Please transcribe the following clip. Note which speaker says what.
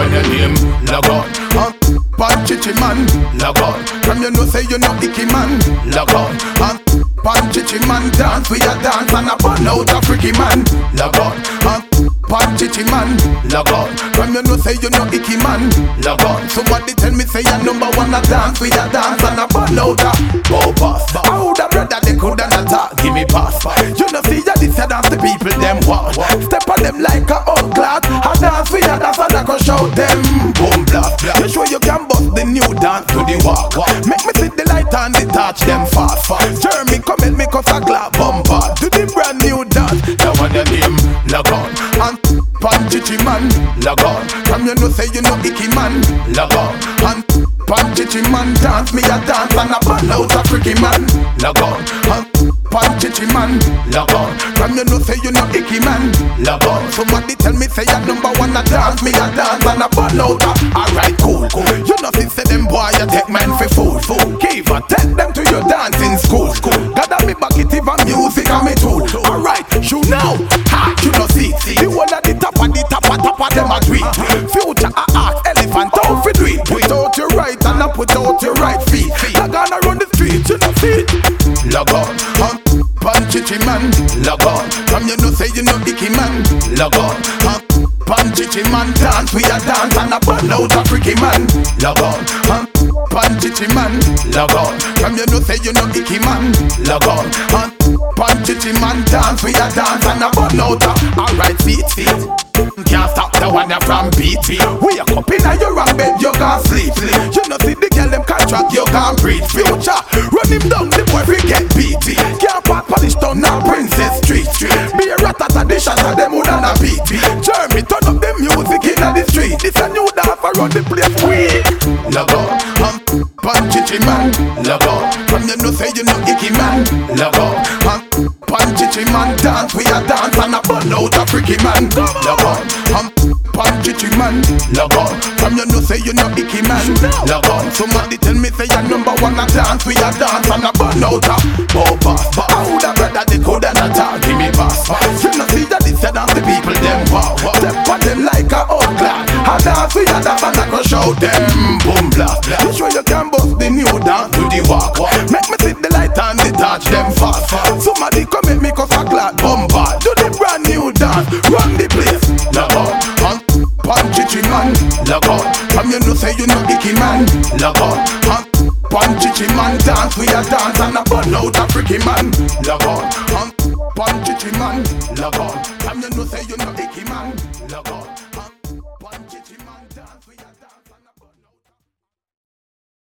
Speaker 1: when your name log on. Panchichi man, log on. From you know say you know icky man, log on. Panchichi man dance, we a dance and a burn out a freaky man, log on. Panchichi man, log on. From you know say you know icky man, log on. Somebody tell me say you number one a dance, we a dance and a burn out a pass. I woulda brother they coulda not talk, give me pass. You know see ya this a dance the people them want. Step on them like a old glad. A dance we a dance and I go shout them boom blast. You sure you can bust the new dance to the walk. Make me see the light and the touch them fast. Jeremy come and make us a glad bumper to the brand new dance. Now on your name log on. And Panchichi man log on. From you know say you know icky man log on. And Panchichi man dance, me a dance and a burn out a freaky man, log on. Panchichi man, log on. From you know say you know icky man, log on. Somebody tell me say you number one a dance, me a dance and a burn out a. Alright, cool. You know since say them boy you take man for fool. Give and take them to your dancing school. Gather me back it even music and me tool. Alright, you now, ha, you know see. The one at the top of them a tweet. Future a art, elephant out for do it. Put out your right and I put out your right feet. I gonna run the street, you know see. Log on, Panchichi man, log on. From you know say you know icky man, log on. Panchichi man dance, we a dance and a burn out a freaky man, log on. Panchichi man, log on. From you know say you know icky man, log on. Panchichi man dance, we a dance and a burn out a. Alright feet. Can't stop the one that from beat. We a cup in your wrong bed, you can't sleep. You know see the girl them contract, you can't breathe. Future, run him down, the boy we get beat. Can't part polish down now Princess Street. Be a ratata, the shot of them would on a beat. Jeremy turn up the music in the street. This a new dance around the place. We log on, Panchichi man, log on. From you know say you know icky man, log on. Panchichi man dance, we a dance and a burn out a freaky man, log on. Panchichi man, log on. From you know say you know icky man, log on. Somebody tell me say you number one a dance, we a dance and a burn out a pass. But I woulda brother they coulda not talk, give me pass. You know see that this a dance the people them wow. Step on them like a old glad. A dance we a dance and I go shout them boom blast. You sure you can bust the new dance to the walk. Make me see the light and the touch them fast. Somebody come make me cause a glad bumper. Do the brand new dance, run the place. Log on, Panchichi man, log on. From you know say you know icky man, log on. Panchichi man dance, we a dance and a burn out a freaky man, log on. Panchichi man, log on. From you know say you know icky man, log on.